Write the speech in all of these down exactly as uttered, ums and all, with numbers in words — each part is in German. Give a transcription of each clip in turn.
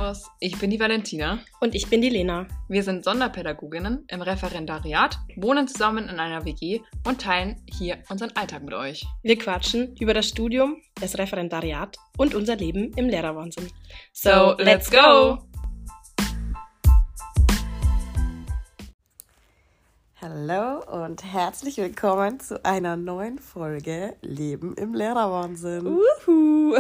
Servus, ich bin die Valentina. Und ich bin die Lena. Wir sind Sonderpädagoginnen im Referendariat, wohnen zusammen in einer W G und teilen hier unseren Alltag mit euch. Wir quatschen über das Studium, das Referendariat und unser Leben im Lehrerwahnsinn. So, let's go! Hallo und herzlich willkommen zu einer neuen Folge Leben im Lehrerwahnsinn. Uhu.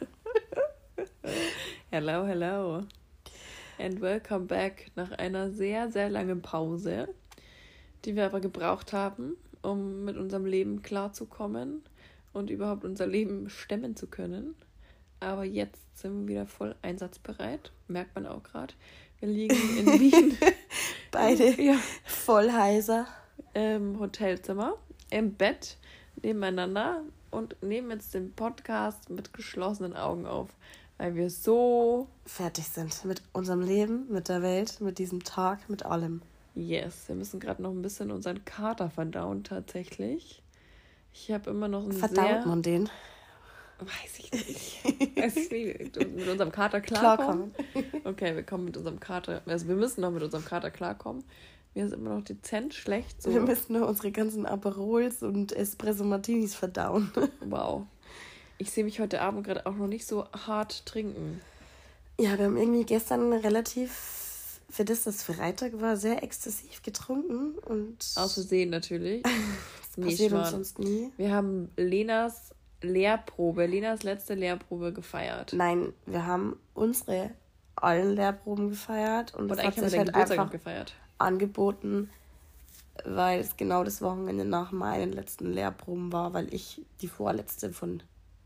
Hello, hello. And welcome back nach einer sehr, sehr langen Pause, die wir aber gebraucht haben, um mit unserem Leben klarzukommen und überhaupt unser Leben stemmen zu können. Aber jetzt sind wir wieder voll einsatzbereit, merkt man auch gerade. Wir liegen in Wien. Beide ja. voll heiser. Im Hotelzimmer, im Bett, nebeneinander und nehmen jetzt den Podcast mit geschlossenen Augen auf, weil wir so fertig sind mit unserem Leben, mit der Welt, mit diesem Tag, mit allem. Yes, wir müssen gerade noch ein bisschen unseren Kater verdauen tatsächlich. Ich habe immer noch einen Verdaut sehr... man den? Weiß ich nicht. Weiß ich nicht. Mit unserem Kater klarkommen. Klarkommen. Okay, wir kommen mit unserem Kater... Also wir müssen noch mit unserem Kater klarkommen. Mir ist immer noch dezent schlecht. So. Wir müssen nur unsere ganzen Aperols und Espresso Martinis verdauen. Wow. Ich sehe mich heute Abend gerade auch noch nicht so hart trinken. Ja, wir haben irgendwie gestern relativ, für das das Freitag war, sehr exzessiv getrunken. Und aus Versehen natürlich. Das passiert uns sonst nie. Wir haben Lenas Lehrprobe, Lenas letzte Lehrprobe gefeiert. Nein, wir haben unsere allen Lehrproben gefeiert. Und, und das eigentlich hat haben sich wir den halt Geburtstag einfach gefeiert. Angeboten, weil es genau das Wochenende nach meinen letzten Lehrproben war, weil ich die vorletzte von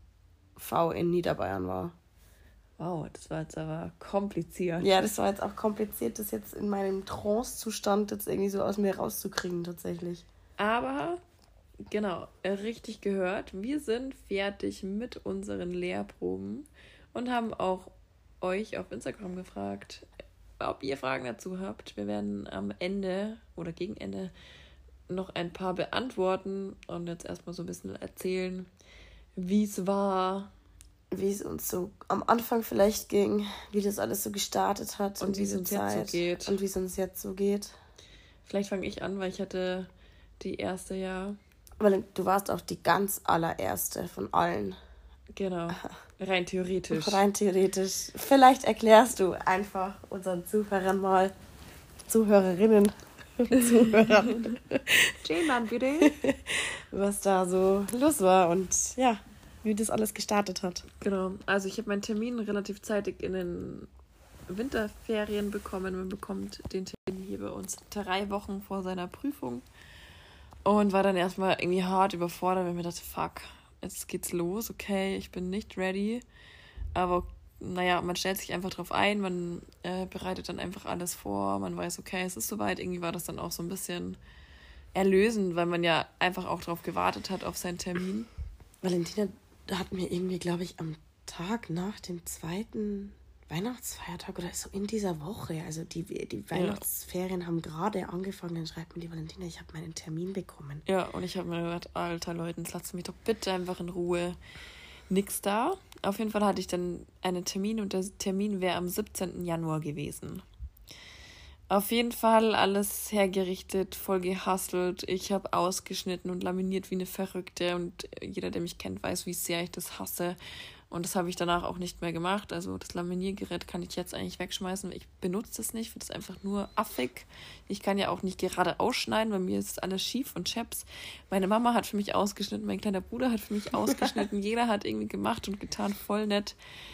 V in Niederbayern war. Wow, das war jetzt aber kompliziert. Ja, das war jetzt auch kompliziert, das jetzt in meinem Trance-Zustand jetzt irgendwie so aus mir rauszukriegen tatsächlich. Aber, genau, richtig gehört, wir sind fertig mit unseren Lehrproben und haben auch euch auf Instagram gefragt, ob ihr Fragen dazu habt. Wir werden am Ende oder gegen Ende noch ein paar beantworten und jetzt erstmal so ein bisschen erzählen, wie es war. Wie es uns so am Anfang vielleicht ging, wie das alles so gestartet hat. Und wie es uns Zeit. jetzt so geht. Und wie es uns jetzt so geht. Vielleicht fange ich an, weil ich hatte die erste ja... Weil du warst auch die ganz allererste von allen. Genau, rein theoretisch. Rein theoretisch. Vielleicht erklärst du einfach unseren Zuhörern mal, Zuhörerinnen, Zuhörern, J-Man, bitte. was da so los war und ja, wie das alles gestartet hat. Genau, also ich habe meinen Termin relativ zeitig in den Winterferien bekommen. Man bekommt den Termin hier bei uns drei Wochen vor seiner Prüfung und war dann erstmal irgendwie hart überfordert, weil ich mir dachte, fuck, jetzt geht's los, okay, ich bin nicht ready, aber naja, man stellt sich einfach drauf ein, man äh, bereitet dann einfach alles vor, man weiß, okay, es ist soweit. Irgendwie war das dann auch so ein bisschen erlösend, weil man ja einfach auch drauf gewartet hat, auf seinen Termin. Valentina hat mir irgendwie, glaube ich, am Tag nach dem zweiten Weihnachtsfeiertag oder so in dieser Woche, also die, die Weihnachtsferien ja. haben gerade angefangen, dann schreibt mir die Valentina, ich habe meinen Termin bekommen. Ja, und ich habe mir gedacht, alter Leute, lasst mich doch bitte einfach in Ruhe. Nix da. Auf jeden Fall hatte ich dann einen Termin und der Termin wäre am siebzehnten Januar gewesen. Auf jeden Fall alles hergerichtet, voll gehustelt. Ich habe ausgeschnitten und laminiert wie eine Verrückte und jeder, der mich kennt, weiß, wie sehr ich das hasse. Und das habe ich danach auch nicht mehr gemacht. Also das Laminiergerät kann ich jetzt eigentlich wegschmeißen. Ich benutze das nicht, finde das einfach nur affig. Ich kann ja auch nicht gerade ausschneiden, bei mir ist alles schief und scheps. Meine Mama hat für mich ausgeschnitten, mein kleiner Bruder hat für mich ausgeschnitten. Jeder hat irgendwie gemacht und getan, voll nett.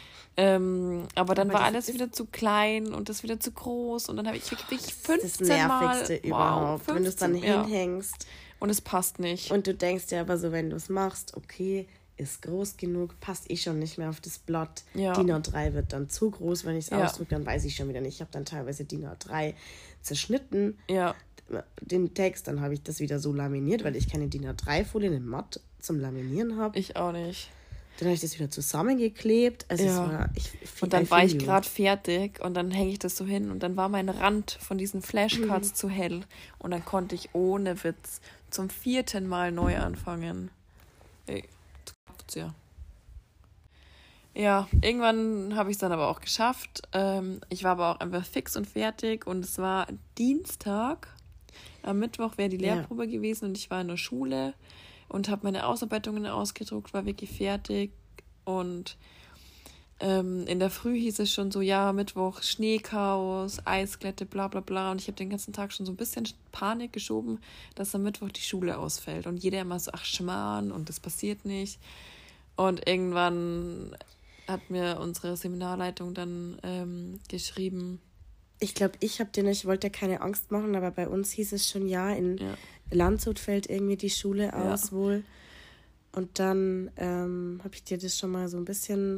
Ähm, aber dann aber war alles wieder zu klein und das wieder zu groß. Und dann habe ich wirklich fünfzehn das Mal... Nervigste wow, überhaupt, fünfzehn, wenn du es dann ja. hinhängst. Und es passt nicht. Und du denkst ja aber so, wenn du es machst, okay... ist groß genug, passt eh schon nicht mehr auf das Blatt. Ja. D I N A drei wird dann zu groß, wenn ich es ja. ausdrücke, dann weiß ich schon wieder nicht. Ich habe dann teilweise D I N A drei zerschnitten, ja. den Text, dann habe ich das wieder so laminiert, weil ich keine D I N A drei Folien in Matt zum Laminieren habe. Ich auch nicht. Dann habe ich das wieder zusammengeklebt. Also ja. es war, ich, und dann war ich gerade fertig und dann hänge ich das so hin und dann war mein Rand von diesen Flashcards mhm. zu hell und dann konnte ich ohne Witz zum vierten Mal neu anfangen. Ey. Ja. Ja, irgendwann habe ich es dann aber auch geschafft. Ähm, ich war aber auch einfach fix und fertig und es war Dienstag. Am Mittwoch wäre die Lehrprobe ja. gewesen und ich war in der Schule und habe meine Ausarbeitungen ausgedruckt, war wirklich fertig. Und ähm, in der Früh hieß es schon so, ja, Mittwoch Schneechaos, Eisglätte, bla bla bla. Und ich habe den ganzen Tag schon so ein bisschen Panik geschoben, dass am Mittwoch die Schule ausfällt. Und jeder immer so, ach Schmarrn und das passiert nicht. Und irgendwann hat mir unsere Seminarleitung dann ähm, geschrieben. Ich glaube, ich habe dir nicht, ich wollte dir keine Angst machen, aber bei uns hieß es schon, ja, in ja. Landshut fällt irgendwie die Schule aus ja. wohl. Und dann ähm, habe ich dir das schon mal so ein bisschen,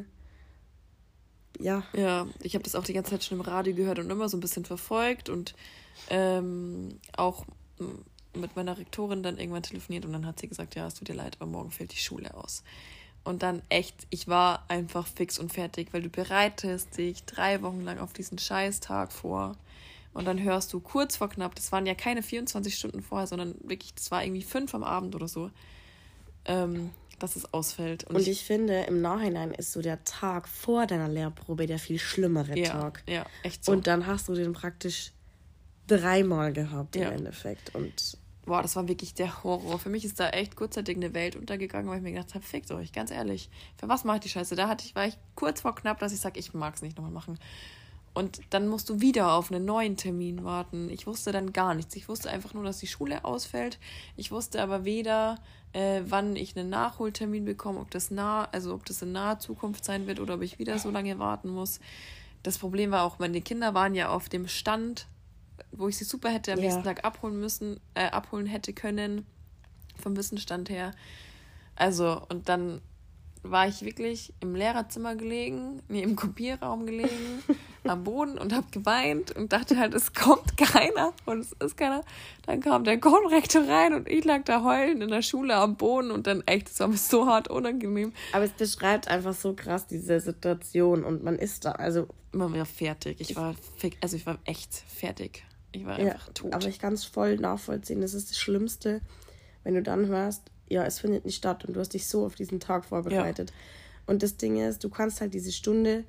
ja. Ja, ich habe das auch die ganze Zeit schon im Radio gehört und immer so ein bisschen verfolgt und ähm, auch mit meiner Rektorin dann irgendwann telefoniert und dann hat sie gesagt, ja, es tut dir leid, aber morgen fällt die Schule aus. Und dann echt, ich war einfach fix und fertig, weil du bereitest dich drei Wochen lang auf diesen Scheißtag vor. Und dann hörst du kurz vor knapp, das waren ja keine vierundzwanzig Stunden vorher, sondern wirklich, das war irgendwie fünf am Abend oder so, ähm, dass es ausfällt. Und, und ich, ich finde, im Nachhinein ist so der Tag vor deiner Lehrprobe der viel schlimmere ja, Tag. Ja, echt so. Und dann hast du den praktisch dreimal gehabt ja. im Endeffekt. Und boah, das war wirklich der Horror. Für mich ist da echt kurzzeitig eine Welt untergegangen, weil ich mir gedacht habe, fickt euch, ganz ehrlich. Für was mache ich die Scheiße? Da hatte ich, war ich kurz vor knapp, dass ich sage, ich mag es nicht nochmal machen. Und dann musst du wieder auf einen neuen Termin warten. Ich wusste dann gar nichts. Ich wusste einfach nur, dass die Schule ausfällt. Ich wusste aber weder, äh, wann ich einen Nachholtermin bekomme, ob das nah, also ob das in naher Zukunft sein wird oder ob ich wieder so lange warten muss. Das Problem war auch, meine Kinder waren ja auf dem Stand, wo ich sie super hätte am ja. nächsten Tag abholen müssen, äh, abholen hätte können, vom Wissensstand her. Also, und dann war ich wirklich im Lehrerzimmer gelegen, nee, im Kopierraum gelegen, am Boden und habe geweint und dachte halt, es kommt keiner und es ist keiner. Dann kam der Konrektor rein und ich lag da heulend in der Schule am Boden und dann echt, es war mir so hart unangenehm. Aber es beschreibt einfach so krass diese Situation und man ist da, also... Man war fertig, ich war, also ich war echt fertig. Ich war einfach ja, tot. Aber ich kann es voll nachvollziehen. Das ist das Schlimmste, wenn du dann hörst, ja, es findet nicht statt und du hast dich so auf diesen Tag vorbereitet. Ja. Und das Ding ist, du kannst halt diese Stunde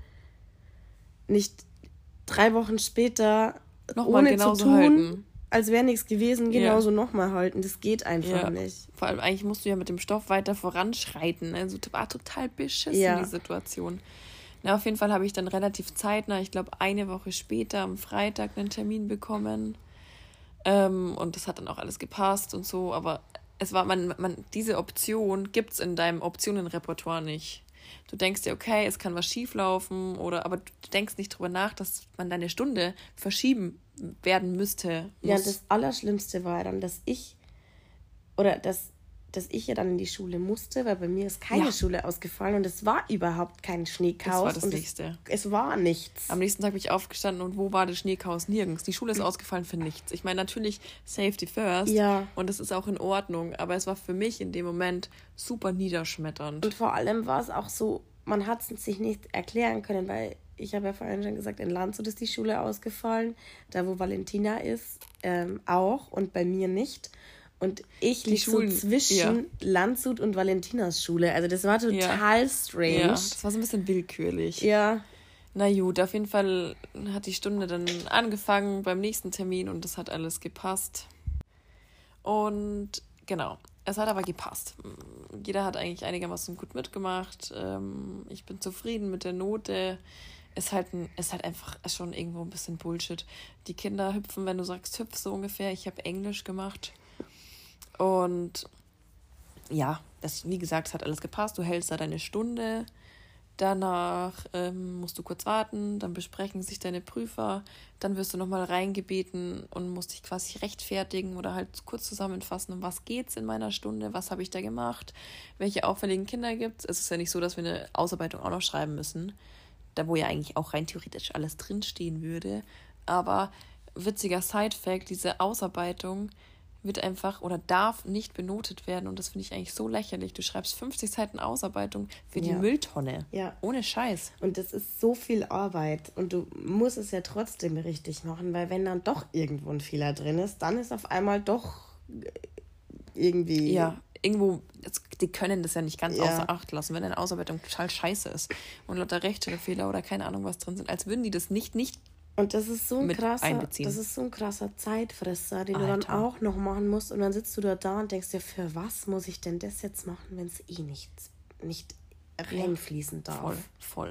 nicht drei Wochen später nochmal ohne zu tun, halten. Als wäre nichts gewesen, genauso ja. nochmal halten. Das geht einfach ja. nicht. Vor allem eigentlich musst du ja mit dem Stoff weiter voranschreiten. Also war total beschissen, ja. die Situation. Na, auf jeden Fall habe ich dann relativ zeitnah, ich glaube eine Woche später, am Freitag einen Termin bekommen. Ähm, und das hat dann auch alles gepasst und so. Aber es war, man, man, diese Option gibt es in deinem Optionenrepertoire nicht. Du denkst dir, okay, es kann was schieflaufen, oder, aber du denkst nicht drüber nach, dass man deine Stunde verschieben werden müsste. Muss. Ja, das Allerschlimmste war dann, dass ich, oder dass, dass ich ja dann in die Schule musste, weil bei mir ist keine ja. Schule ausgefallen und es war überhaupt kein Schneechaos. Das war das und Nächste. Es, es war nichts. Am nächsten Tag bin ich aufgestanden und wo war das Schneechaos? Nirgends. Die Schule ist ausgefallen für nichts. Ich meine, natürlich Safety first ja. und das ist auch in Ordnung, aber es war für mich in dem Moment super niederschmetternd. Und vor allem war es auch so, man hat es sich nicht erklären können, weil ich habe ja vorhin schon gesagt, in Landshut ist die Schule ausgefallen, da wo Valentina ist, ähm, auch und bei mir nicht. Und ich liege so zwischen ja. Landshut und Valentinas Schule. Also das war total ja. strange. Ja, das war so ein bisschen willkürlich. Ja. Na gut, auf jeden Fall hat die Stunde dann angefangen beim nächsten Termin und das hat alles gepasst. Und genau, es hat aber gepasst. Jeder hat eigentlich einigermaßen gut mitgemacht. Ich bin zufrieden mit der Note. Ist halt, ein, ist halt einfach schon irgendwo ein bisschen Bullshit. Die Kinder hüpfen, wenn du sagst, hüpf so ungefähr. Ich habe Englisch gemacht. Und ja, das, wie gesagt, es hat alles gepasst. Du hältst da deine Stunde. Danach ähm, musst du kurz warten. Dann besprechen sich deine Prüfer. Dann wirst du nochmal reingebeten und musst dich quasi rechtfertigen oder halt kurz zusammenfassen, um was geht's in meiner Stunde, was habe ich da gemacht, welche auffälligen Kinder gibt's. Es ist ja nicht so, dass wir eine Ausarbeitung auch noch schreiben müssen, da wo ja eigentlich auch rein theoretisch alles drinstehen würde. Aber witziger Side-Fact, diese Ausarbeitung wird einfach oder darf nicht benotet werden. Und das finde ich eigentlich so lächerlich. Du schreibst fünfzig Seiten Ausarbeitung für die ja. Mülltonne. Ja. Ohne Scheiß. Und das ist so viel Arbeit. Und du musst es ja trotzdem richtig machen, weil wenn dann doch irgendwo ein Fehler drin ist, dann ist auf einmal doch irgendwie... Ja, irgendwo, die können das ja nicht ganz ja. außer Acht lassen, wenn eine Ausarbeitung total scheiße ist und lauter Rechtschreibfehler oder keine Ahnung was drin sind, als würden die das nicht, nicht Und das ist so ein mit krasser, einbeziehen. das ist so ein krasser Zeitfresser, den Alter. du dann auch noch machen musst und dann sitzt du da da und denkst dir, für was muss ich denn das jetzt machen, wenn es eh nichts, nicht reinfließen darf. Voll, voll.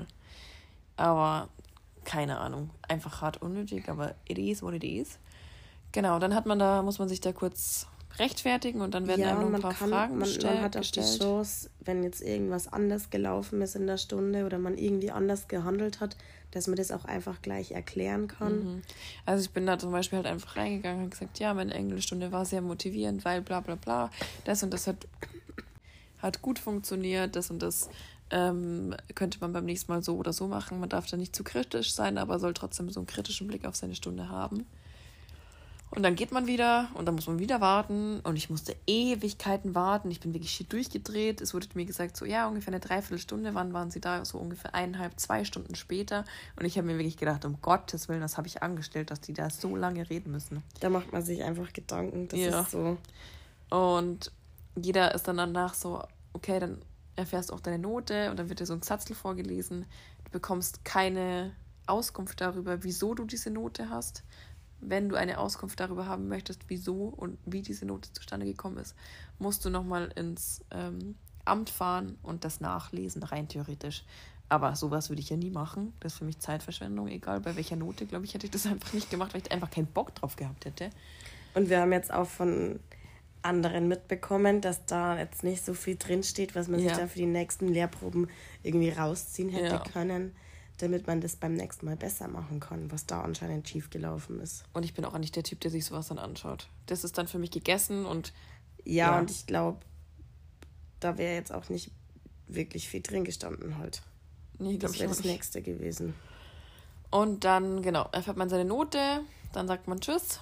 Aber keine Ahnung, einfach hart unnötig, aber it is what it is. Genau, dann hat man da, muss man sich da kurz rechtfertigen und dann werden ja, einem noch ein man paar kann, Fragen man, gestellt. man hat auch gestellt. die Chance, wenn jetzt irgendwas anders gelaufen ist in der Stunde oder man irgendwie anders gehandelt hat, dass man das auch einfach gleich erklären kann. Mhm. Also ich bin da zum Beispiel halt einfach reingegangen und gesagt, ja, meine Englischstunde war sehr motivierend, weil bla bla bla, das und das hat, hat gut funktioniert, das und das ähm, könnte man beim nächsten Mal so oder so machen. Man darf da nicht zu kritisch sein, aber soll trotzdem so einen kritischen Blick auf seine Stunde haben. Und dann geht man wieder und dann muss man wieder warten und ich musste Ewigkeiten warten. Ich bin wirklich schier durchgedreht. Es wurde mir gesagt, so ja, ungefähr eine Dreiviertelstunde. Wann waren sie da? So ungefähr eineinhalb, zwei Stunden später. Und ich habe mir wirklich gedacht, um Gottes Willen, was habe ich angestellt, dass die da so lange reden müssen. Da macht man sich einfach Gedanken. Das ja. ist so. Und jeder ist dann danach so, okay, dann erfährst du auch deine Note und dann wird dir so ein Satzel vorgelesen. Du bekommst keine Auskunft darüber, wieso du diese Note hast. Wenn du eine Auskunft darüber haben möchtest, wieso und wie diese Note zustande gekommen ist, musst du nochmal ins ähm, Amt fahren und das nachlesen, rein theoretisch. Aber sowas würde ich ja nie machen. Das ist für mich Zeitverschwendung, egal bei welcher Note. Glaube ich, hätte ich das einfach nicht gemacht, weil ich einfach keinen Bock drauf gehabt hätte. Und wir haben jetzt auch von anderen mitbekommen, dass da jetzt nicht so viel drinsteht, was man ja. sich da für die nächsten Lehrproben irgendwie rausziehen hätte ja. können, damit man das beim nächsten Mal besser machen kann, was da anscheinend schief gelaufen ist. Und ich bin auch nicht der Typ, der sich sowas dann anschaut. Das ist dann für mich gegessen und ja, ja. und ich glaube, da wäre jetzt auch nicht wirklich viel drin gestanden halt. Nee, das wäre das nicht. Nächste gewesen. Und dann, genau, erfährt man seine Note, dann sagt man Tschüss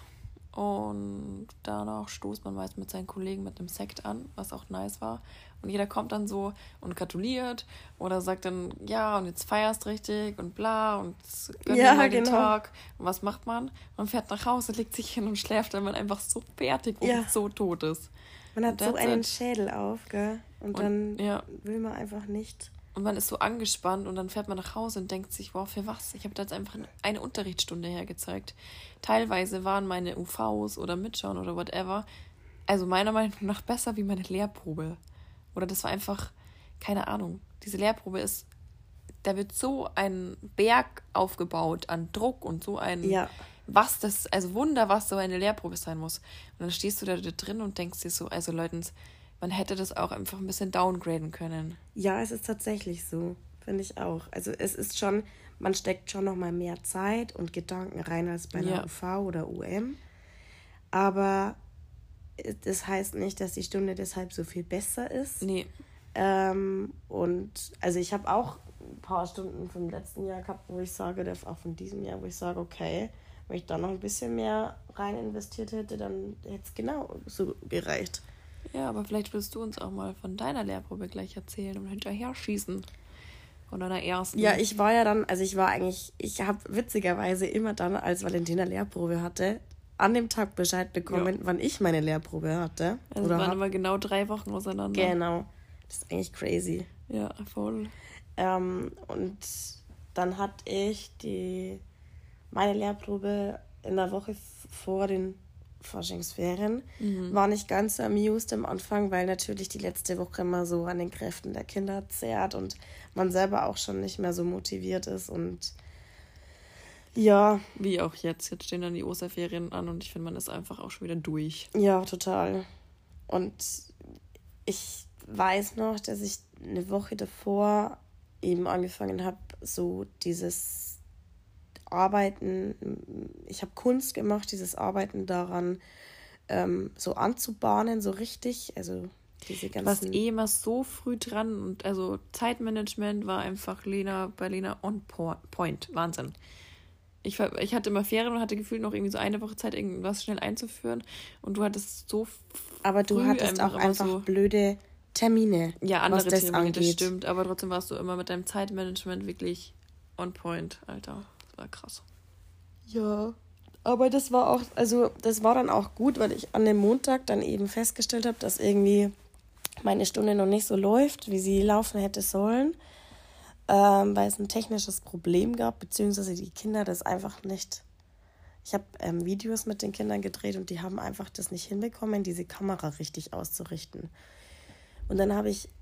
und danach stoßt man meist mit seinen Kollegen mit einem Sekt an, was auch nice war. Und jeder kommt dann so und gratuliert oder sagt dann, ja, und jetzt feierst richtig und bla und gönn ja, dir mal den genau. Tag. Und was macht man? Man fährt nach Hause, legt sich hin und schläft, weil man einfach so fertig ja. und so tot ist. Man hat und so einen it. Schädel auf, gell? Und, und dann ja. will man einfach nicht. Und man ist so angespannt und dann fährt man nach Hause und denkt sich, wow, für was? Ich habe da jetzt einfach eine Unterrichtsstunde hergezeigt. Teilweise waren meine U Vs oder Mitschauen oder whatever, also meiner Meinung nach besser wie meine Lehrprobe. Oder das war einfach, keine Ahnung, diese Lehrprobe ist, da wird so ein Berg aufgebaut an Druck und so ein, ja. was das, also Wunder, was so eine Lehrprobe sein muss. Und dann stehst du da drin und denkst dir so, also Leute, man hätte das auch einfach ein bisschen downgraden können. Ja, es ist tatsächlich so, finde ich auch. Also es ist schon, man steckt schon noch mal mehr Zeit und Gedanken rein als bei einer ja. U V oder U M. Aber das heißt nicht, dass die Stunde deshalb so viel besser ist. Nee. Ähm, und also ich habe auch ein paar Stunden vom letzten Jahr gehabt, wo ich sage, auch von diesem Jahr, wo ich sage, okay, wenn ich da noch ein bisschen mehr rein investiert hätte, dann hätte es genau so gereicht. Ja, aber vielleicht willst du uns auch mal von deiner Lehrprobe gleich erzählen und hinterher schießen. Von deiner ersten. Ja, ich war ja dann, also ich war eigentlich, ich habe witzigerweise immer dann, als Valentina Lehrprobe hatte, an dem Tag Bescheid bekommen, ja. wann ich meine Lehrprobe hatte. Also oder waren hab. immer genau drei Wochen auseinander. Genau. Das ist eigentlich crazy. Ja, voll. Ähm, und dann hatte ich die meine Lehrprobe in der Woche vor den Faschingsferien. Mhm. War nicht ganz so amused am Anfang, weil natürlich die letzte Woche immer so an den Kräften der Kinder zehrt und man selber auch schon nicht mehr so motiviert ist und ja. Wie auch jetzt. Jetzt stehen dann die Osterferien an und ich finde, man ist einfach auch schon wieder durch. Ja, total. Und ich weiß noch, dass ich eine Woche davor eben angefangen habe, so dieses Arbeiten, ich habe Kunst gemacht, dieses Arbeiten daran ähm, so anzubahnen, so richtig, also diese ganzen... Du warst eh immer so früh dran und also Zeitmanagement war einfach Lena bei Lena on point, Wahnsinn. Ich, ich hatte immer Ferien und hatte gefühlt noch irgendwie so eine Woche Zeit, irgendwas schnell einzuführen und du hattest so Aber du früh hattest auch einfach so blöde Termine, ja, andere was das Termine, angeht. Das stimmt, aber trotzdem warst du immer mit deinem Zeitmanagement wirklich on point, Alter. Das war krass. Ja, aber das war auch, also das war dann auch gut, weil ich an dem Montag dann eben festgestellt habe, dass irgendwie meine Stunde noch nicht so läuft, wie sie laufen hätte sollen, ähm, weil es ein technisches Problem gab, beziehungsweise die Kinder das einfach nicht... Ich habe ähm, Videos mit den Kindern gedreht und die haben einfach das nicht hinbekommen, diese Kamera richtig auszurichten. Und dann habe ich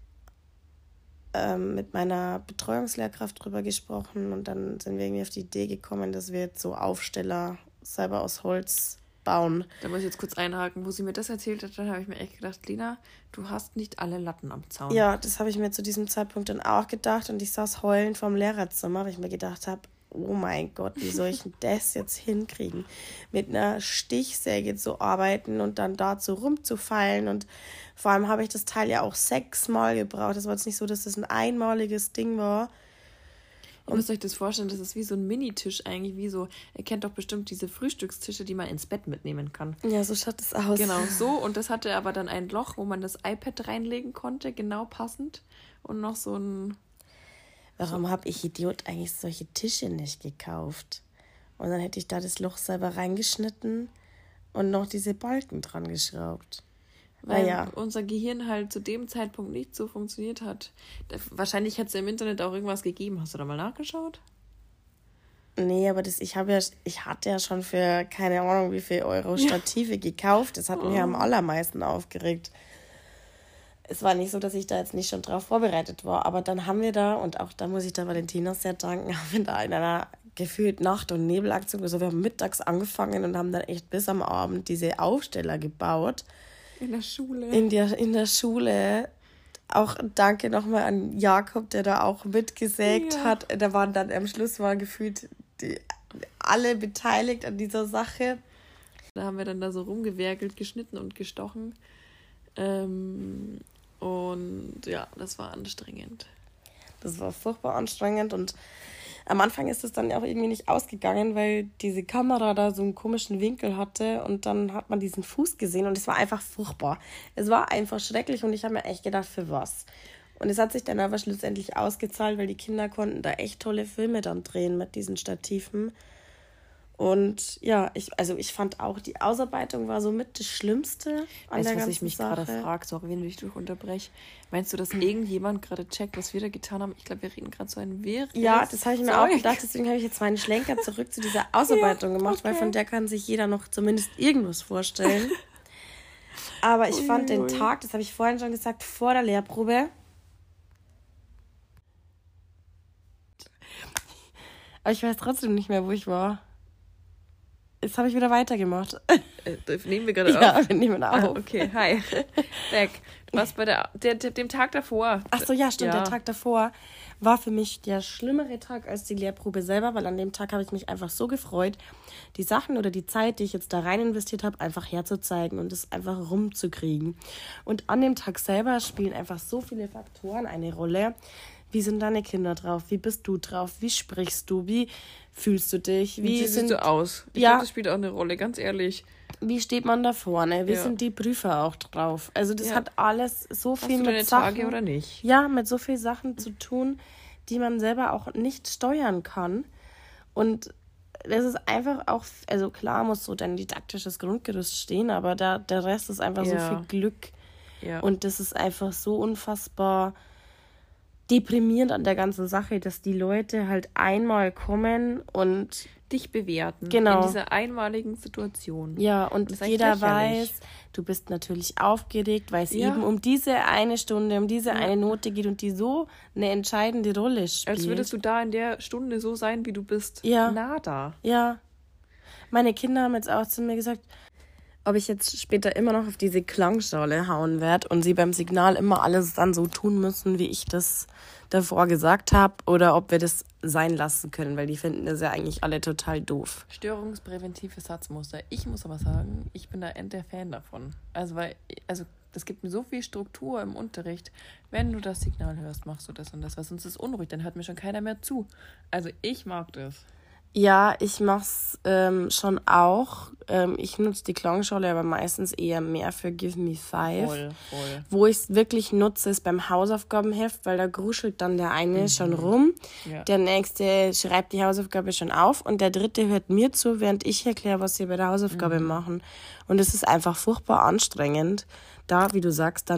ähm, mit meiner Betreuungslehrkraft drüber gesprochen und dann sind wir irgendwie auf die Idee gekommen, dass wir jetzt so Aufsteller selber aus Holz bauen. Da muss ich jetzt kurz einhaken. Wo sie mir das erzählt hat, dann habe ich mir echt gedacht, Lena, du hast nicht alle Latten am Zaun. Ja, das habe ich mir zu diesem Zeitpunkt dann auch gedacht und ich saß heulend vorm Lehrerzimmer, weil ich mir gedacht habe, oh mein Gott, wie soll ich denn das jetzt hinkriegen? Mit einer Stichsäge zu arbeiten und dann dazu rumzufallen. Und vor allem habe ich das Teil ja auch sechsmal gebraucht. Das war jetzt nicht so, dass das ein einmaliges Ding war. Ihr müsst euch das vorstellen, das ist wie so ein Minitisch eigentlich, wie so, ihr kennt doch bestimmt diese Frühstückstische, die man ins Bett mitnehmen kann. Ja, so schaut es aus. Genau, so. Und das hatte aber dann ein Loch, wo man das iPad reinlegen konnte, genau passend. Und noch so ein... Warum habe ich, Idiot, eigentlich solche Tische nicht gekauft? Und dann hätte ich da das Loch selber reingeschnitten und noch diese Balken dran geschraubt. Weil naja. unser Gehirn halt zu dem Zeitpunkt nicht so funktioniert hat. Da, wahrscheinlich hat es im Internet auch irgendwas gegeben. Hast du da mal nachgeschaut? Nee, aber das, ich habe ja, ich hatte ja schon für keine Ahnung wie viel Euro Stative ja. gekauft. Das hat mich oh. am allermeisten aufgeregt. Es war nicht so, dass ich da jetzt nicht schon drauf vorbereitet war, aber dann haben wir da, und auch da muss ich der Valentina sehr danken, haben wir da in einer gefühlt Nacht- und Nebelaktion, also wir haben mittags angefangen und haben dann echt bis am Abend diese Aufsteller gebaut. In der Schule. In der, in der Schule. Auch danke nochmal an Jakob, der da auch mitgesägt ja. hat. Da waren dann am Schluss waren gefühlt die, alle beteiligt an dieser Sache. Da haben wir dann da so rumgewerkelt, geschnitten und gestochen. Ähm, und ja, das war anstrengend. Das war furchtbar anstrengend und am Anfang ist es dann auch irgendwie nicht ausgegangen, weil diese Kamera da so einen komischen Winkel hatte und dann hat man diesen Fuß gesehen und es war einfach furchtbar. Es war einfach schrecklich und ich habe mir echt gedacht, für was? Und es hat sich dann aber schlussendlich ausgezahlt, weil die Kinder konnten da echt tolle Filme dann drehen mit diesen Stativen. Und ja, ich, also ich fand auch, die Ausarbeitung war somit das Schlimmste an weißt, der ganzen Sache. Was ich mich gerade frage, sorry, wenn ich dich unterbreche. Meinst du, dass irgendjemand gerade checkt, was wir da getan haben? Ich glaube, wir reden gerade so ein wirres Ja, das habe ich mir Zeug. auch gedacht. Deswegen habe ich jetzt meinen Schlenker zurück zu dieser Ausarbeitung ja, gemacht, okay. weil von der kann sich jeder noch zumindest irgendwas vorstellen. Aber ich ui, fand ui. den Tag, das habe ich vorhin schon gesagt, vor der Lehrprobe. Aber ich weiß trotzdem nicht mehr, wo ich war. Jetzt habe ich wieder weitergemacht. Äh, nehmen wir gerade ja, auf? Ja, wir nehmen auf. Ah, okay, hi. Back. Du warst bei der, der, der, dem Tag davor. Ach so, ja, stimmt. Ja. Der Tag davor war für mich der schlimmere Tag als die Lehrprobe selber, weil an dem Tag habe ich mich einfach so gefreut, die Sachen oder die Zeit, die ich jetzt da rein investiert habe, einfach herzuzeigen und es einfach rumzukriegen. Und an dem Tag selber spielen einfach so viele Faktoren eine Rolle. Wie sind deine Kinder drauf? Wie bist du drauf? Wie sprichst du? Wie fühlst du dich? Wie, wie siehst sind, du aus? Ich ja, glaube, das spielt auch eine Rolle, ganz ehrlich. Wie steht man da vorne? Wie ja. sind die Prüfer auch drauf? Also das ja. hat alles so viel Hast du mit Sachen, Tage oder nicht? Ja, mit so viel Sachen zu tun, die man selber auch nicht steuern kann. Und das ist einfach auch, also klar muss so dein didaktisches Grundgerüst stehen, aber da, der Rest ist einfach ja. so viel Glück. Ja. Und das ist einfach so unfassbar deprimierend an der ganzen Sache, dass die Leute halt einmal kommen und dich bewerten genau. in dieser einmaligen Situation. Ja, und, und jeder weiß, du bist natürlich aufgeregt, weil es ja. eben um diese eine Stunde, um diese ja. eine Note geht und die so eine entscheidende Rolle spielt. Als würdest du da in der Stunde so sein, wie du bist. Ja. Nada. Ja. Meine Kinder haben jetzt auch zu mir gesagt, ob ich jetzt später immer noch auf diese Klangschale hauen werde und sie beim Signal immer alles dann so tun müssen, wie ich das davor gesagt habe, oder ob wir das sein lassen können, weil die finden das ja eigentlich alle total doof. Störungspräventive Satzmuster. Ich muss aber sagen, ich bin da end der Fan davon. Also, weil, also das gibt mir so viel Struktur im Unterricht. Wenn du das Signal hörst, machst du das und das, weil sonst ist es unruhig, dann hört mir schon keiner mehr zu. Also ich mag das. Ja, ich mach's ähm, schon auch. Ähm, ich nutze die Klangschale aber meistens eher mehr für Give Me Five. Voll, voll. Wo ich es wirklich nutze, ist beim Hausaufgabenheft, weil da gruschelt dann der eine mhm. schon rum. Ja. Der nächste schreibt die Hausaufgabe schon auf und der dritte hört mir zu, während ich erkläre, was sie bei der Hausaufgabe mhm. machen. Und es ist einfach furchtbar anstrengend, da, wie du sagst, dann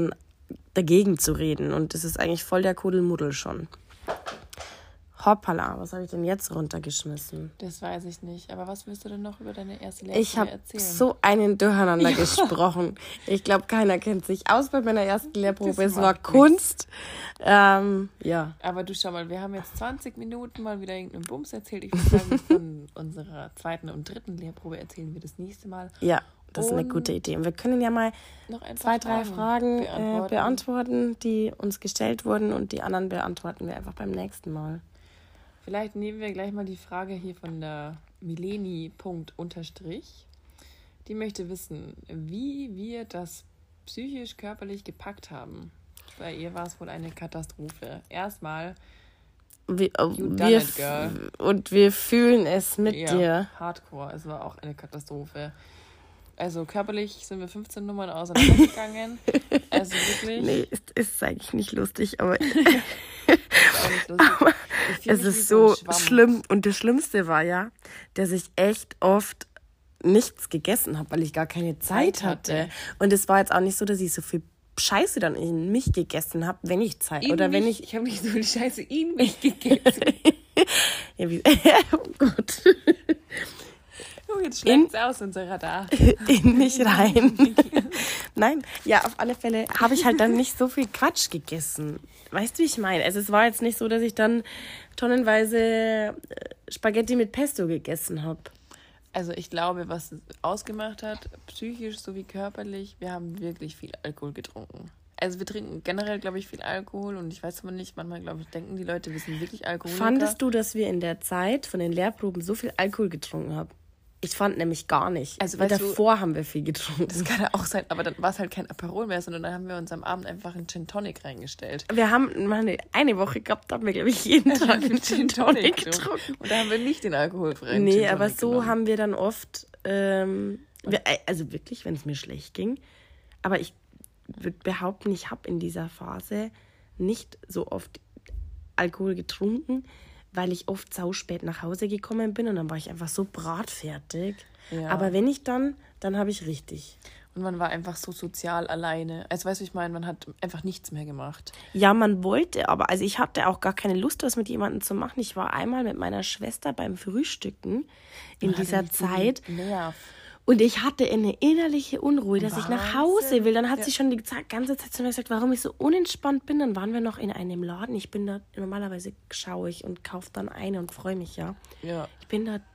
dagegen zu reden. Und das ist eigentlich voll der Kuddelmuddel schon. Hoppala, was habe ich denn jetzt runtergeschmissen? Das weiß ich nicht. Aber was willst du denn noch über deine erste Lehrprobe ich hab erzählen? Ich habe so einen Durcheinander Ja. gesprochen. Ich glaube, keiner kennt sich aus bei meiner ersten Lehrprobe. Das Es war macht Kunst. Ähm, ja. Aber du, schau mal, wir haben jetzt zwanzig Minuten mal wieder irgendeinen Bums erzählt. Ich würde sagen, von unserer zweiten und dritten Lehrprobe erzählen wir das nächste Mal. Ja, das ist eine Und gute Idee. Und wir können ja mal noch ein paar zwei, drei Fragen beantworten. äh, beantworten, die uns gestellt wurden. Und die anderen beantworten wir einfach beim nächsten Mal. Vielleicht nehmen wir gleich mal die Frage hier von der Mileni Punkt Unterstrich. Die möchte wissen, wie wir das psychisch, körperlich gepackt haben. Bei ihr war es wohl eine Katastrophe. Erstmal, Wir, you done wir it, girl. Und wir fühlen es mit Ja, dir. Hardcore. Es war auch eine Katastrophe. Also körperlich sind wir fünfzehn Nummern auseinandergegangen. Also wirklich. Nee, ist, ist eigentlich nicht lustig, aber Ist auch nicht lustig. Aber Ich fühl es mich wie ist so so ein Schwamm. schlimm. Und das Schlimmste war ja, dass ich echt oft nichts gegessen habe, weil ich gar keine Zeit, Zeit hatte. hatte. Und es war jetzt auch nicht so, dass ich so viel Scheiße dann in mich gegessen habe, wenn ich Zeit In oder wenn mich, ich ich habe nicht so viel Scheiße in mich gegessen. ja, wie, oh Gott, Oh, jetzt schlägt es aus, unser Radar. in mich rein. Nein, ja, auf alle Fälle habe ich halt dann nicht so viel Quatsch gegessen. Weißt du, wie ich meine? Also es war jetzt nicht so, dass ich dann tonnenweise äh, Spaghetti mit Pesto gegessen habe. Also ich glaube, was es ausgemacht hat, psychisch sowie körperlich, wir haben wirklich viel Alkohol getrunken. Also wir trinken generell, glaube ich, viel Alkohol und ich weiß aber nicht, manchmal, glaube ich, denken die Leute, wir sind wirklich Alkoholiker. Fandest du, dass wir in der Zeit von den Lehrproben so viel Alkohol getrunken haben? Ich fand nämlich gar nicht. Also, Weil weißt du- davor haben wir viel getrunken. Das kann ja auch sein, aber dann war es halt kein Aperol mehr, sondern dann haben wir uns am Abend einfach einen Gin Tonic reingestellt. Wir haben mal eine, eine Woche gehabt, da haben wir, glaube ich, jeden Tag einen Gin Tonic getrunken. Und da haben wir nicht den alkoholfreien Nee, Gin aber Tonic so genommen. haben wir dann oft, ähm, wir, also wirklich, wenn es mir schlecht ging, aber ich würde behaupten, ich habe in dieser Phase nicht so oft Alkohol getrunken, weil ich oft sauspät nach Hause gekommen bin und dann war ich einfach so bratfertig. Ja. Aber wenn ich dann, dann habe ich richtig. Und man war einfach so sozial alleine. Also weißt du, ich meine, man hat einfach nichts mehr gemacht. Ja, man wollte, aber also ich hatte auch gar keine Lust, was mit jemandem zu machen. Ich war einmal mit meiner Schwester beim Frühstücken in Man hatte dieser nicht so Zeit. Nerv. Und ich hatte eine innerliche Unruhe, dass ich nach Hause Wahnsinn. will. Dann hat Ja. sie schon die Za- ganze Zeit zu mir gesagt, warum ich so unentspannt bin. Dann waren wir noch in einem Laden. Ich bin da, normalerweise schaue ich und kaufe dann eine und freue mich, ja. Ja, Ich bin da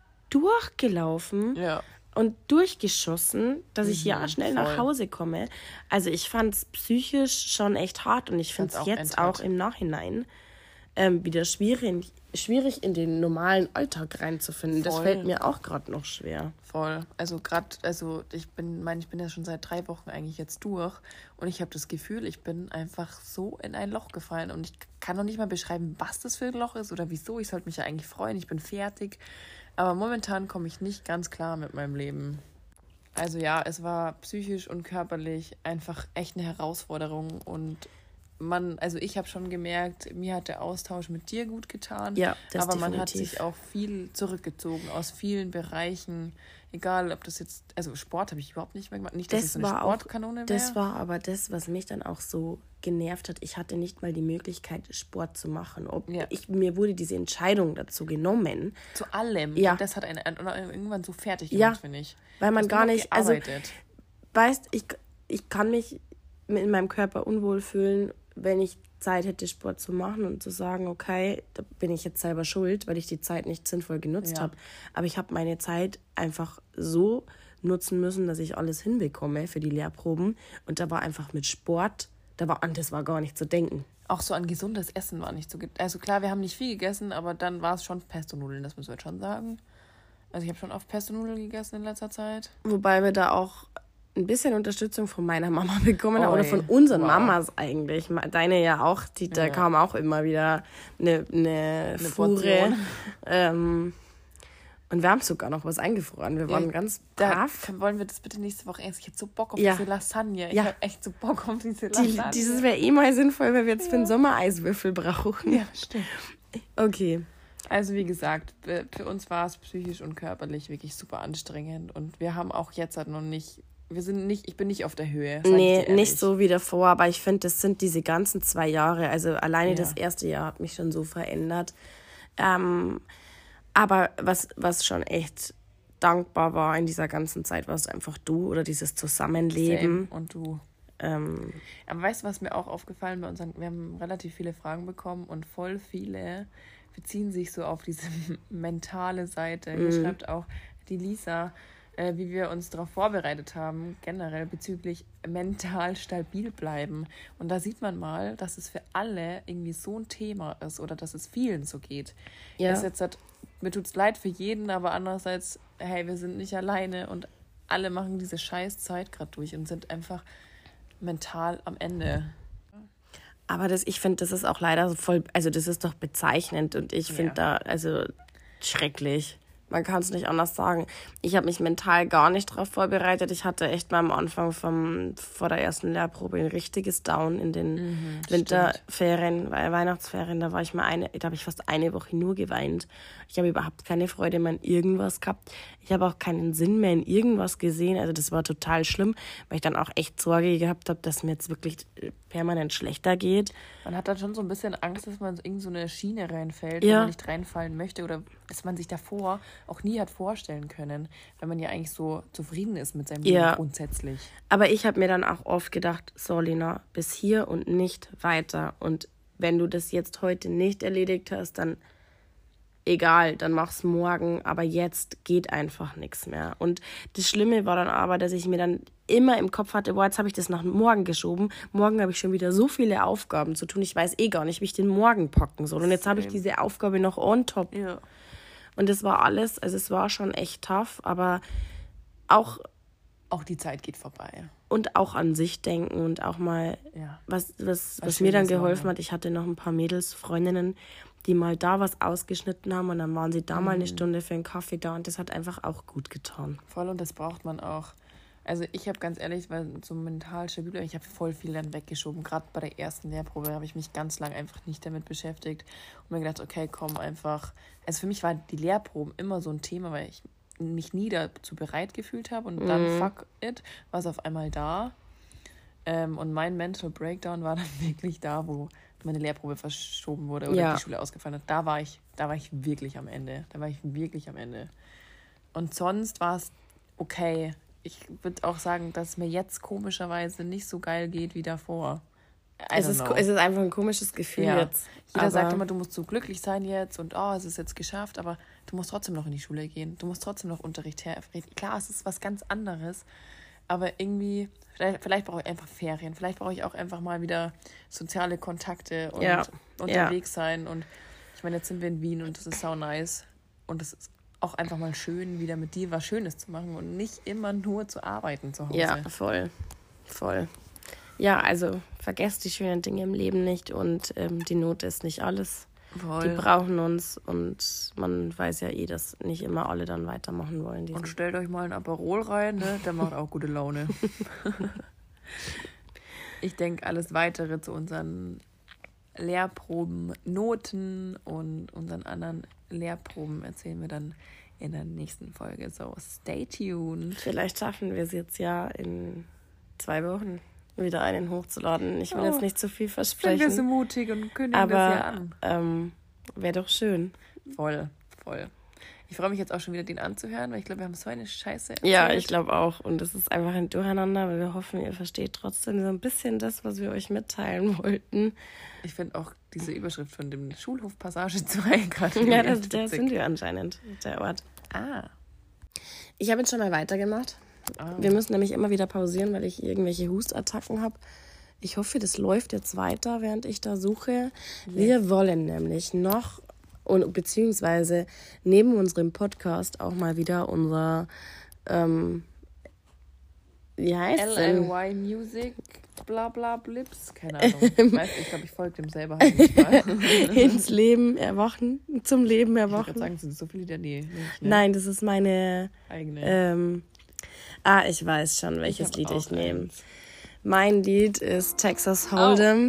durchgelaufen ja. und durchgeschossen, dass ich ja schnell nach voll. Hause komme. Also ich fand es psychisch schon echt hart und ich finde es Fand's auch jetzt endhart. auch im Nachhinein ähm, wieder schwierig, schwierig in den normalen Alltag reinzufinden. Das Voll. fällt mir auch gerade noch schwer. Voll. Also gerade, also ich bin, mein, ich bin ja schon seit drei Wochen eigentlich jetzt durch und ich habe das Gefühl, ich bin einfach so in ein Loch gefallen und ich kann noch nicht mal beschreiben, was das für ein Loch ist oder wieso. Ich sollte mich ja eigentlich freuen, ich bin fertig. Aber momentan komme ich nicht ganz klar mit meinem Leben. Also ja, es war psychisch und körperlich einfach echt eine Herausforderung und man, also ich habe schon gemerkt, mir hat der Austausch mit dir gut getan. Ja, das aber man hat definitiv. sich auch viel zurückgezogen aus vielen Bereichen. Egal, ob das jetzt, also Sport habe ich überhaupt nicht mehr gemacht. Nicht, dass Das ich so eine war auch, Sportkanone wäre. das war aber das, was mich dann auch so genervt hat. Ich hatte nicht mal die Möglichkeit, Sport zu machen. Ob Ja. ich, mir wurde diese Entscheidung dazu genommen, Zu allem. Ja. Und das hat einen irgendwann so fertig Ja, gemacht, finde ich. weil man Hast du gar noch nicht, also gearbeitet? weißt, ich, ich kann mich in meinem Körper unwohl fühlen, wenn ich Zeit hätte, Sport zu machen und zu sagen, okay, da bin ich jetzt selber schuld, weil ich die Zeit nicht sinnvoll genutzt Ja. habe. Aber ich habe meine Zeit einfach so nutzen müssen, dass ich alles hinbekomme für die Lehrproben. Und da war einfach mit Sport, da war an das war gar nicht zu denken. Auch so an gesundes Essen war nicht so. Ge- also klar, wir haben nicht viel gegessen, aber dann war es schon Pesto-Nudeln, das müssen wir jetzt schon sagen. Also ich habe schon oft Pesto-Nudeln gegessen in letzter Zeit. Wobei wir da auch ein bisschen Unterstützung von meiner Mama bekommen haben, Oi, oder von unseren wow. Mamas eigentlich. Deine ja auch, die, da Ja. kam auch immer wieder eine, eine, Fuhre. Portion. Ähm, und wir haben sogar noch was eingefroren. Wir waren Ja, ganz Da brav. kann, wollen wir das bitte nächste Woche essen. Ich hätte so Bock auf Ja. diese Lasagne. Ich Ja. habe echt so Bock auf diese Die, Lasagne. dieses wäre eh mal sinnvoll, weil wir jetzt für den Sommer Eiswürfel brauchen. Ja, stimmt. Okay. Also wie gesagt, für uns war es psychisch und körperlich wirklich super anstrengend und wir haben auch jetzt halt noch nicht wir sind nicht, ich bin nicht auf der Höhe. Nee, nicht so wie davor, aber ich finde, das sind diese ganzen zwei Jahre, also alleine Ja. das erste Jahr hat mich schon so verändert. Ähm, aber was, was schon echt dankbar war in dieser ganzen Zeit, war es einfach du oder dieses Zusammenleben. Same. Und du. Ähm, Aber weißt du, was mir auch aufgefallen bei unseren, wir haben relativ viele Fragen bekommen und voll viele beziehen sich so auf diese mentale Seite. Hier Mhm. schreibt auch die Lisa, äh, wie wir uns darauf vorbereitet haben, generell bezüglich mental stabil bleiben. Und da sieht man mal, dass es für alle irgendwie so ein Thema ist oder dass es vielen so geht. Ja. Es jetzt hat, mir tut es leid für jeden, aber andererseits, hey, wir sind nicht alleine und alle machen diese scheiß Zeit gerade durch und sind einfach mental am Ende. aber das, ich finde, das ist auch leider so voll, also das ist doch bezeichnend und ich finde Ja. da, also schrecklich. Man kann es nicht anders sagen. Ich habe mich mental gar nicht darauf vorbereitet. Ich hatte echt mal am Anfang vom, vor der ersten Lehrprobe ein richtiges Down in den Mhm, Winterferien, weil Weihnachtsferien. Da war ich mal eine, da habe ich fast eine Woche nur geweint. Ich habe überhaupt keine Freude mehr in irgendwas gehabt. Ich habe auch keinen Sinn mehr in irgendwas gesehen. Also das war total schlimm, weil ich dann auch echt Sorge gehabt habe, dass mir jetzt wirklich permanent schlechter geht. Man hat dann schon so ein bisschen Angst, dass man in so eine Schiene reinfällt, Ja. wo man nicht reinfallen möchte oder dass man sich davor auch nie hat vorstellen können, weil man ja eigentlich so zufrieden ist mit seinem Ja. Leben grundsätzlich. Aber ich habe mir dann auch oft gedacht, so Lena, bis hier und nicht weiter. Und wenn du das jetzt heute nicht erledigt hast, dann egal, dann mach's morgen. Aber jetzt geht einfach nichts mehr. Und das Schlimme war dann aber, dass ich mir dann immer im Kopf hatte, boah, jetzt habe ich das nach morgen geschoben. Morgen habe ich schon wieder so viele Aufgaben zu tun. Ich weiß eh gar nicht, wie ich den morgen packen soll. Und jetzt habe ich diese Aufgabe noch on top. Ja. Und das war alles, also es war schon echt tough, aber auch Auch die Zeit geht vorbei. und auch an sich denken und auch mal, Ja. was, was, Was was mir dann Schönes geholfen machen. hat, ich hatte noch ein paar Mädels, Freundinnen, die mal da was ausgeschnitten haben und dann waren sie da mal eine Stunde für einen Kaffee da und das hat einfach auch gut getan. Voll, und das braucht man auch. Also ich habe ganz ehrlich, weil so mental stabil, ich habe voll viel dann weggeschoben. Gerade bei der ersten Lehrprobe habe ich mich ganz lang einfach nicht damit beschäftigt und mir gedacht, okay, komm einfach. Also für mich war die Lehrproben immer so ein Thema, weil ich mich nie dazu bereit gefühlt habe und dann fuck it, war es auf einmal da. Ähm, und mein Mental Breakdown war dann wirklich da, wo meine Lehrprobe verschoben wurde oder Ja. die Schule ausgefallen hat. Da war ich, da war ich wirklich am Ende. Da war ich wirklich am Ende. Und sonst war es okay. Ich würde auch sagen, dass es mir jetzt komischerweise nicht so geil geht wie davor. I Es don't ist, know. es ist einfach ein komisches Gefühl Ja. jetzt. Jeder aber sagt immer, du musst so glücklich sein jetzt und oh, es ist jetzt geschafft, aber du musst trotzdem noch in die Schule gehen. Du musst trotzdem noch Unterricht herreden. Klar, es ist was ganz anderes, aber irgendwie, vielleicht, vielleicht brauche ich einfach Ferien, vielleicht brauche ich auch einfach mal wieder soziale Kontakte und Ja. unterwegs sein. Und ich meine, jetzt sind wir in Wien und das ist sau nice. Und es ist auch einfach mal schön, wieder mit dir was Schönes zu machen und nicht immer nur zu arbeiten zu Hause. Ja, voll. Voll. Ja, also vergesst die schönen Dinge im Leben nicht und ähm, die Not ist nicht alles. Voll. Die brauchen uns und man weiß ja eh, dass nicht immer alle dann weitermachen wollen. Und stellt euch mal ein Aperol rein, ne? Der macht auch gute Laune. Ich denke, alles Weitere zu unseren Lehrproben, Noten und unseren anderen Lehrproben erzählen wir dann in der nächsten Folge. So, stay tuned. Vielleicht schaffen wir es jetzt ja in zwei Wochen wieder einen hochzuladen. Ich will Oh. jetzt nicht zu viel Sind wir so versprechen, mutig und kündigen das ja aber an. ähm, wäre doch schön. Voll, voll. Ich freue mich jetzt auch schon wieder, den anzuhören, weil ich glaube, wir haben so eine Scheiße erzählt. Ja, ich glaube auch. Und es ist einfach ein Durcheinander, weil wir hoffen, ihr versteht trotzdem so ein bisschen das, was wir euch mitteilen wollten. Ich finde auch diese Überschrift von dem Schulhof Passage zwei gerade Ja, echt das, der witzig. sind wir anscheinend, der Ort. Ah. Ich habe jetzt schon mal weitergemacht. ah. Wir müssen nämlich immer wieder pausieren, weil ich irgendwelche Hustattacken habe. Ich hoffe, das läuft jetzt weiter, während ich da suche. Wir wollen nämlich noch, und beziehungsweise neben unserem Podcast auch mal wieder unser, ähm, wie heißt L denn? L Y Music, bla bla blips, keine Ahnung. Ich weiß, ich glaube, ich folge dem selber halt nicht mal. ins Leben erwachen, zum Leben Ich würde erwachen. sagen, sind so viele der nee, nicht, ne? Nein, das ist meine, Eigene. ähm, ah, ich weiß schon, welches hab Lied auch ich nehme. eins. Mein Lied ist Texas Hold'em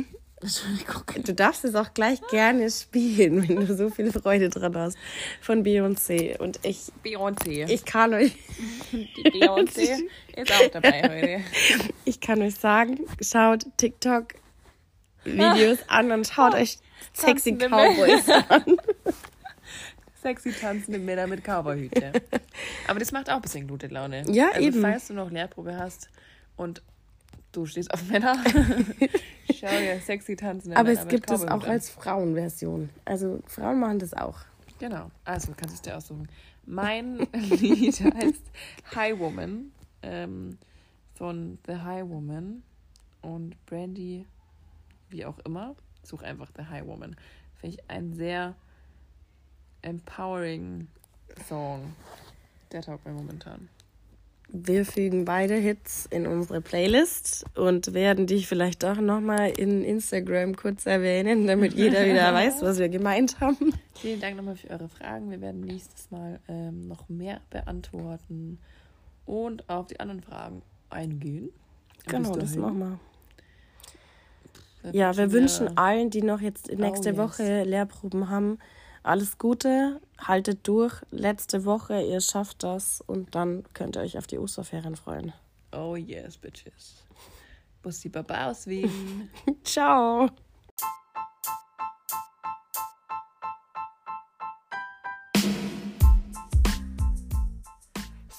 Entschuldigung. Du darfst es auch gleich gerne spielen, wenn du so viel Freude dran hast. Von Beyoncé. Und ich... Beyoncé. Ich kann euch... Die Beyoncé ist auch dabei heute. Ich kann euch sagen, schaut TikTok-Videos an und schaut euch sexy Cowboys an. Sexy tanzende Männer mit Cowboyhüte. Aber das macht auch ein bisschen gute Laune. Ja, also, eben. Falls du noch Lehrprobe hast und du stehst auf Männer, schau dir sexy tanzende Aber Männer es mit gibt es Cowboyhut auch an. als Frauenversion. Also Frauen machen das auch. Genau, also kannst du es dir aussuchen. Mein Lied heißt High Woman ähm, von The High Woman und Brandy, wie auch immer. Such einfach The High Woman. Finde ich ein sehr empowering Song. Der taugt mir momentan. Wir fügen beide Hits in unsere Playlist und werden dich vielleicht auch nochmal in Instagram kurz erwähnen, damit jeder wieder weiß, was wir gemeint haben. Vielen Dank nochmal für eure Fragen. Wir werden nächstes Mal ähm, noch mehr beantworten und auf die anderen Fragen eingehen. Und Genau, bis das dahin, machen wir. äh, Ja, wir wünschen allen, die noch jetzt nächste yes. Woche Lehrproben haben, alles Gute, haltet durch. Letzte Woche, ihr schafft das und dann könnt ihr euch auf die Osterferien freuen. Oh yes, bitches. Bussi Baba aus Wien. Ciao.